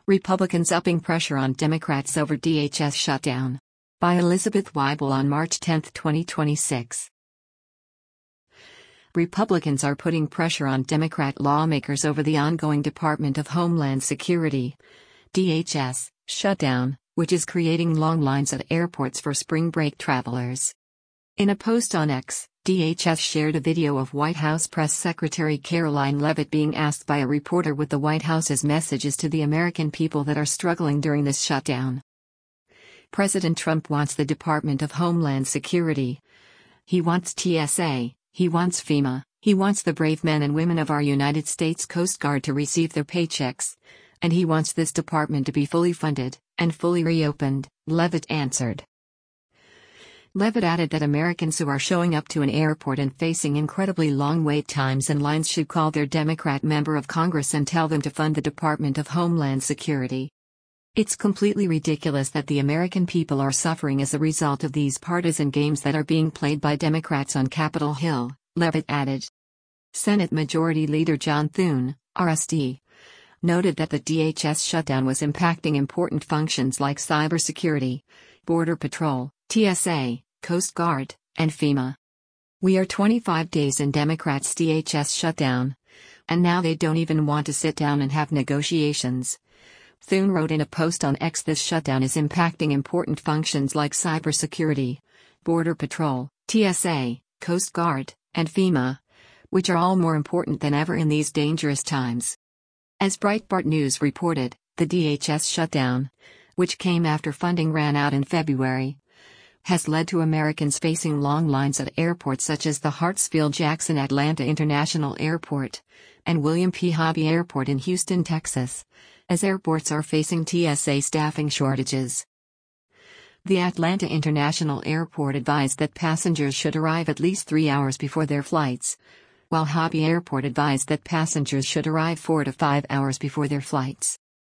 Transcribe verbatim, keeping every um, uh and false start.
Republicans upping pressure on Democrats over D H S shutdown. By Elizabeth Weibel on March tenth, twenty twenty-six. Republicans are putting pressure on Democrat lawmakers over the ongoing Department of Homeland Security D H S shutdown, which is creating long lines at airports for spring break travelers. In a post on X, D H S shared a video of White House Press Secretary Karoline Leavitt being asked by a reporter what the White House's messages to the American people that are struggling during this shutdown. President Trump wants the Department of Homeland Security. He wants T S A, he wants FEMA, he wants the brave men and women of our United States Coast Guard to receive their paychecks. And he wants this department to be fully funded and fully reopened, Leavitt answered. Leavitt added that Americans who are showing up to an airport and facing incredibly long wait times and lines should call their Democrat member of Congress and tell them to fund the Department of Homeland Security. It's completely ridiculous that the American people are suffering as a result of these partisan games that are being played by Democrats on Capitol Hill, Leavitt added. Senate Majority Leader John Thune, R S D, noted that the D H S shutdown was impacting important functions like cybersecurity, Border Patrol, T S A, Coast Guard, and FEMA. We are twenty-five days in Democrats' D H S shutdown. And now they don't even want to sit down and have negotiations. Thune wrote in a post on X, this shutdown is impacting important functions like cybersecurity, Border Patrol, T S A, Coast Guard, and FEMA, which are all more important than ever in these dangerous times. As Breitbart News reported, the D H S shutdown, which came after funding ran out in February, has led to Americans facing long lines at airports such as the Hartsfield-Jackson Atlanta International Airport and William P. Hobby Airport in Houston, Texas, as airports are facing T S A staffing shortages. The Atlanta International Airport advised that passengers should arrive at least three hours before their flights, while Hobby Airport advised that passengers should arrive four to five hours before their flights.